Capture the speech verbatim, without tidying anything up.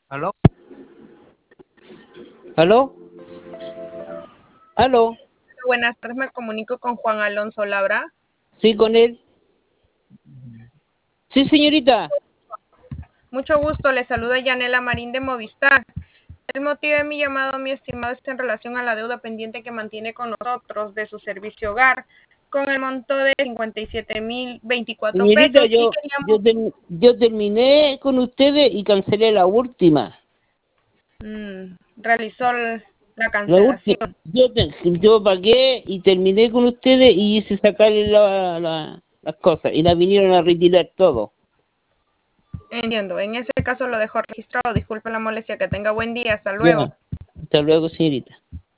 ¿Aló? ¿Aló? ¿Aló? Buenas tardes, me comunico con Juan Alonso Labra. Sí, con él. Sí, señorita. Mucho gusto, le saluda Yanela Marín de Movistar. El motivo de mi llamado, mi estimado, es en relación a la deuda pendiente que mantiene con nosotros de su servicio hogar, con el monto de cincuenta y siete mil veinticuatro Señorita, pesos y yo, yo, queríamos... ter- yo terminé con ustedes y cancelé la última. Mmm, realizó el- la La última. cancelación. Yo, te- yo pagué y terminé con ustedes y hice sacarle la, la- las cosas y la vinieron a retirar todo. Entiendo, en ese caso lo dejo registrado. Disculpe la molestia, que tenga buen día, hasta Ya. luego. Hasta luego, señorita.